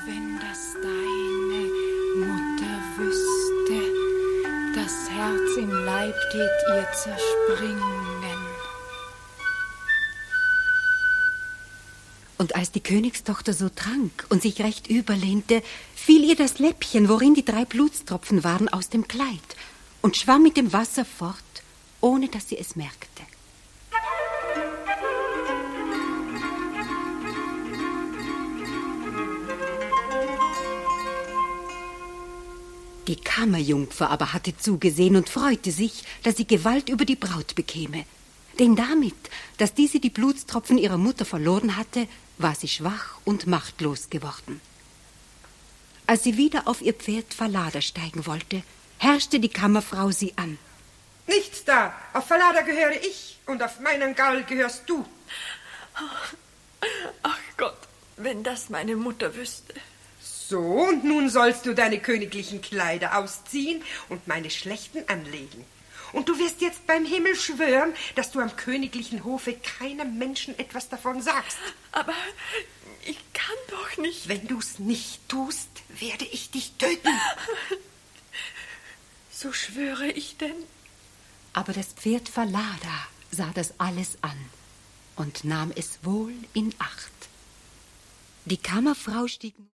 Wenn das deine Mutter wüsste, das Herz im Leib tät ihr zerspringen. Und als die Königstochter so trank und sich recht überlehnte, fiel ihr das Läppchen, worin die 3 Blutstropfen waren, aus dem Kleid und schwamm mit dem Wasser fort, ohne dass sie es merkte. Die Kammerjungfer aber hatte zugesehen und freute sich, dass sie Gewalt über die Braut bekäme. Denn damit, dass diese die Blutstropfen ihrer Mutter verloren hatte, war sie schwach und machtlos geworden. Als sie wieder auf ihr Pferd Falada steigen wollte, herrschte die Kammerfrau sie an. Nichts da, auf Falada gehöre ich und auf meinen Gaul gehörst du. Ach Gott, wenn das meine Mutter wüsste. So, und nun sollst du deine königlichen Kleider ausziehen und meine schlechten anlegen. Und du wirst jetzt beim Himmel schwören, dass du am königlichen Hofe keinem Menschen etwas davon sagst. Aber ich kann doch nicht. Wenn du's nicht tust, werde ich dich töten. So schwöre ich denn. Aber das Pferd Falada sah das alles an und nahm es wohl in Acht. Die Kammerfrau stieg